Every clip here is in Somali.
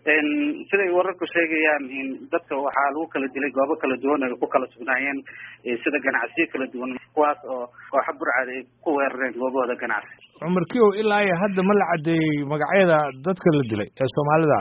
siday wararku sheegayaan in dadka waxaa lagu kala dilay goobo kala duwan ay ku kala sugnaayeen sida ganacsiyo kala duwan kuwaas oo kooxo burcad ay ku weerareen goobahooda ganacsi. Cumar Kiyow, ilaa iyo hadda ma la cadeeyey magacyada dadka la dilay ee Soomaalida?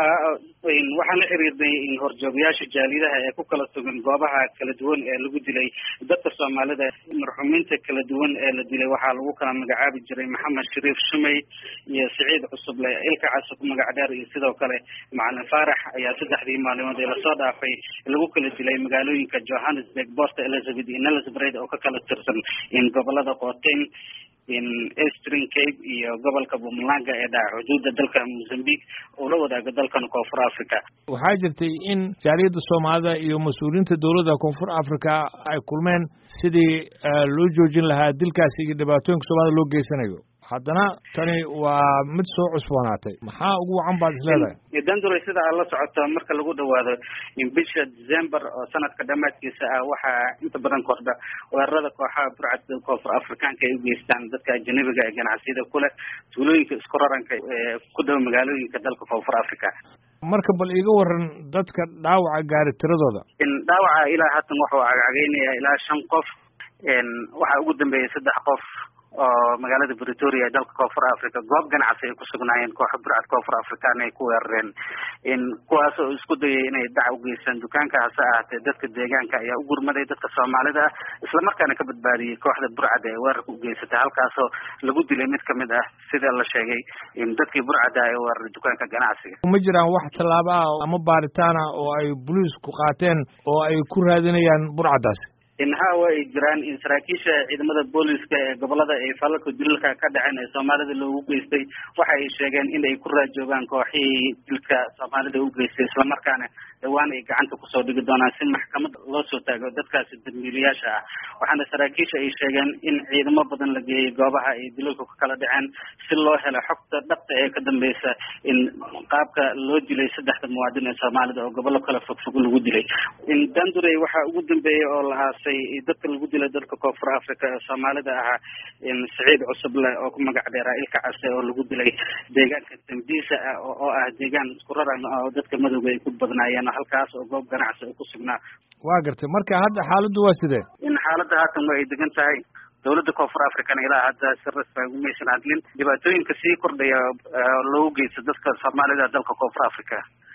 waxaan la xiriirnay in horjoogayaasha jaalidaha ee ku kala sugan goobaha kala duwan ee lagu dilay dadka Soomaalida. Marxuumiinta kala duwan ee la dilay waxaa lagu kala magacaabi jiray Maxamed Shariif Shumay iyo Saciid Cusuble Ilka Casub magac dheer, iyo sidoo kale Macalin Faarax ayaa 3 maalmood ee lasoo dhaafay lagu kala dilay magaalooyinka Johannesburg, Port Elizabeth iyo Nelspruit oo ka kala tirsan in gobolada Gauteng, in Eastern Cape iyo gobolka Mpumalanga ee dhaca xuduudda dalka Mozambique oo la wadaaga dalkan Koonfur Afrika. Waxaa jirtay in jaaliyadda Soomaalida iyo mas'uuliyiinta dowladda Koonfur Afrika ay kulmeen sidii loo joojin lahaa dilkaasi iyo dhibaatooyinka Soomaalida loo geysanayo. haddana tani waa mid soo cusboonaatay. Maxaa ugu wacan baad isleedahay? Dandure sida aad la socoto marka lagu dhawaado in bisha December oo sanadka dhamaadkiisa ah waxaa inta badan kordha weerarada kooxaha burcadka Koonfur Afrikaanka ay u geystaan dadka ajnabiga ee ganacsiyada kule tuulooyinka isku raranka ee ku dhow magaalooyinka dalka Koonfur Afrika. Marka bal iga waran dadka dhaawaca gaari tiradooda. In dhaawaca ilaa haatan wuxuu cagacageynayaa ilaa 5 qof. Waxa ugu dambeeyay 3 qof oo magaalada Pretoria dalka Koonfur Afrika goob ganacsi ay ku sugnaayeen kooxo burcad Koonfur Afrikaan ay ku weerareen in kuwaas oo isku dayay inay dhac u geystaan dukaanka hase ahaatee dadka deegaanka ayaa u gurmaday dadka Soomaalida isla markaana ka badbaadiyay kooxda burcad ee weerarka u geysatay halkaas oo lagu dilay mid kamid ah sida la sheegay in dadkii burcad ay weeraray dukaanka ganacsiga. Ma jiraan wax tallaabo ah ama baaritaan ah oo ay booliisku qaateen oo ay ku raadinayaan burcadaas? In hawa ay jiraan in saraakiisha ciidamada booliska ee gobolada ay falalka dilka ka dhaceen ee Soomaalida loogu geystay waxa ay sheegeen in ay ku raajoogaan kooxihii dilka Soomaalida u geystay isla markaana dhawaan ay gacanta ku soo dhigi doonaan si maxkamad loo soo taago dadkaasi dambiilayaasha ah. Waxaana saraakiisha ay sheegeen in ciidamo badan la geeyay goobaha ay dilalku ka kala dhaceen si loo helo xogta dhabta ee ka dambaysa in qaabka loo dilay 3 muwaadin ee Soomaalida oo gobollo kala fogfog lagu dilay. In Dandure waxa ugu dambeeyay oo la dadka lagu dilay dalka Koonfur Afrika ee Soomaalida ah in Saciid Cusuble oo ku magac dheer Ilka Casub oo lagu dilay deegaanka Tembisa oo ah deegaan isku raran oo dadka madowga ay ku badnaayeen halkaas oo goob ganacsi ku sugnaa. Waa gartay marka hadda xaaladdu waa sidee? In xaaladda haatan way degan tahay. Dawladda Koonfur Afrika ilaa hadda si rasmi ah uma aysan hadlin dhibaatooyinka sii kordhaya loo geysto dadka Soomaalida dalka Koonfur Afrika.